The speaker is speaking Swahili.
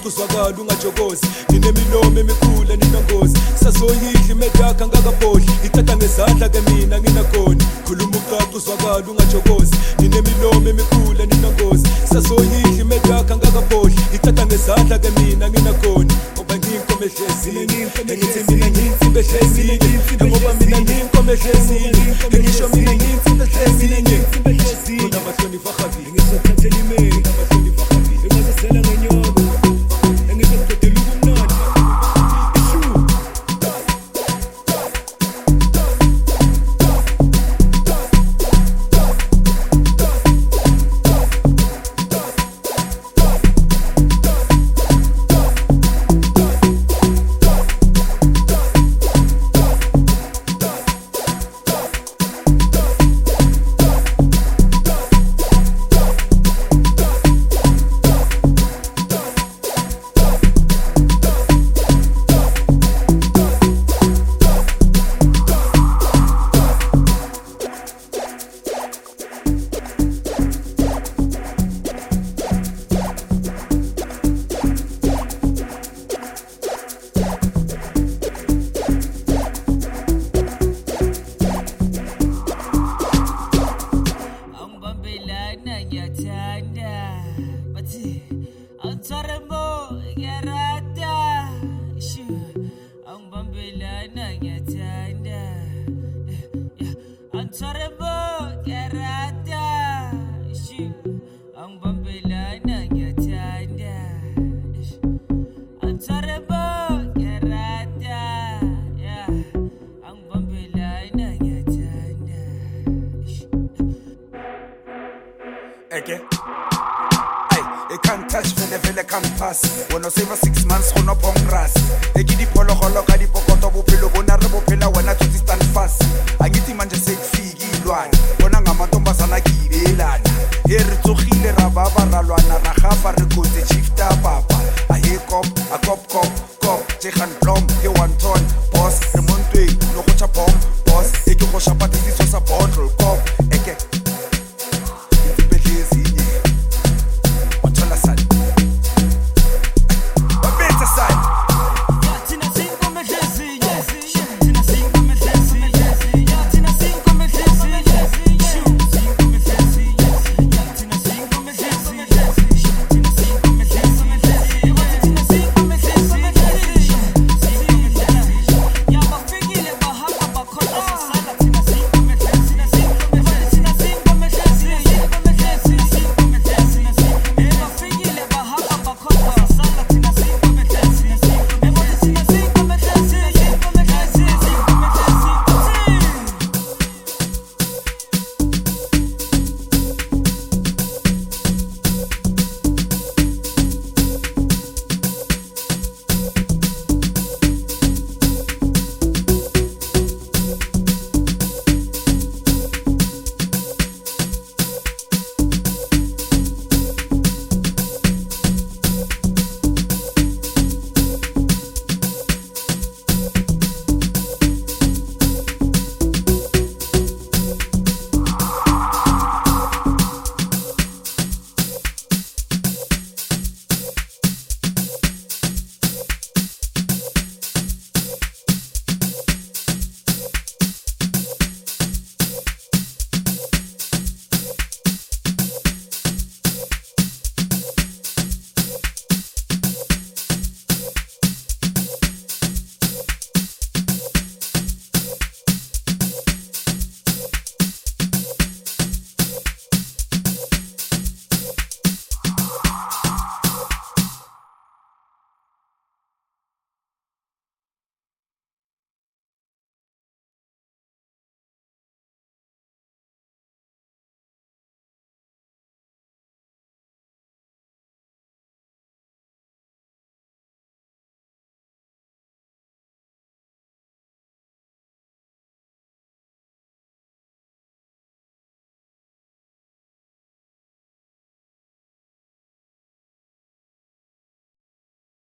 uzwakala ungajokozi ninemilomo emikhulu ninongozi sasoyidla imede yakhe angakabhodli ithatha ngezandla ke mina nginakhona khuluma ucaca uzwakala ungajokozi ninemilomo emikhulu ninongozi sasoyidla imede yakhe angakabhodli ithatha ngezandla ke mina nginakhona ngoba ngiyinkomo ehlezini ngithi mina ngiyinsimbi ehlezini ngoba mina ngiyinkomo ehlezini ngisho mina ngiyinsimbi ehlezini kunamahlonipho akhavile ngizothathela imeli kunamahlonipho akhavile engazisela ngenyoko engizoqedela ubumnandi It can't touch vele can't pass. When I say for 6 months, go no pongras. They give the polo holo ka di pokoto bopelo bona re bopela wena to stand fast. Angithi manje sekufika ilwana. Bona ngamantombazana kibelana. Here tsogile ra baba ra lwana ra gafa re kotse chiefta papa. A he kop, a kop. Je gaan